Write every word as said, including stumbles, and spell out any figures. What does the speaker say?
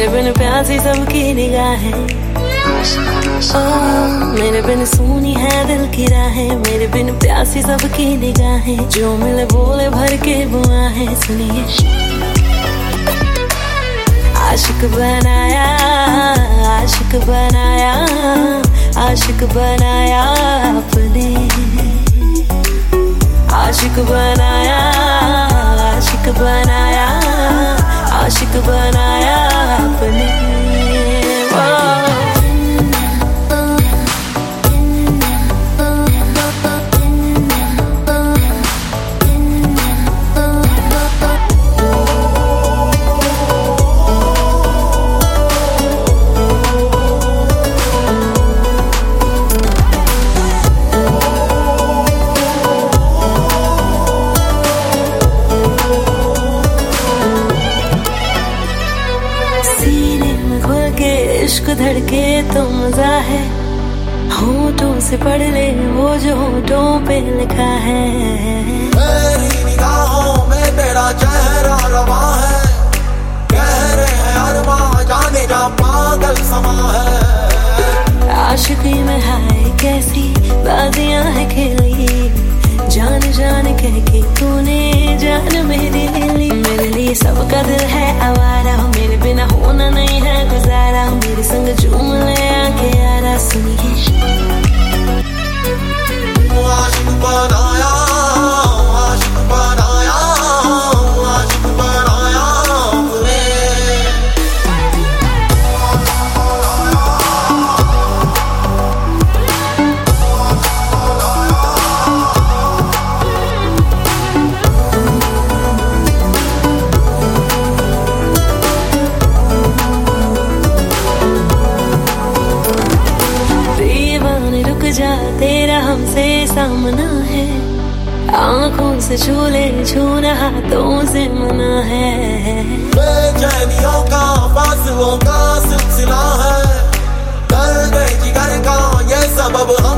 मेरे बिन प्यासी सबकी निगाहें, मेरे बिन सुनी है दिल की राहें, मेरे बिन प्यासी सबकी निगाहें, जो मिले बोले भर के बुआ है। सुनिए आशिक बनाया, आशिक बनाया, आशिक बनाया आपने, आशिक बनाया, आशिक बनाया, आशिक बनाया आपने। इश्क धड़के तो मजा है, होठों से पढ़ ले वो जो होठों पे लिखा है। मेरी निगाहों में तेरा चेहरा रवा है, गहरे हैं अरमां जाने जा पागल समा है। आशिकी में हाय कैसी बाजियां है खेली, जान जान कह के तूने जान मेरी ले ली। मेरे लिए सबका दिल है आवारा, मेरे बिना होना नहीं है गुजारा, मेरे संग झूम ले आके यारा। सुनिए आशिक बनाया, आशिक बनाया, आशिक बनाया आपने। जा तेरा हमसे सामना है, आंखों से छू ले छूना हाथों से मना है। बेचैनियों का फासलों का सिलसिला है, दर्द जिगर का ये सबब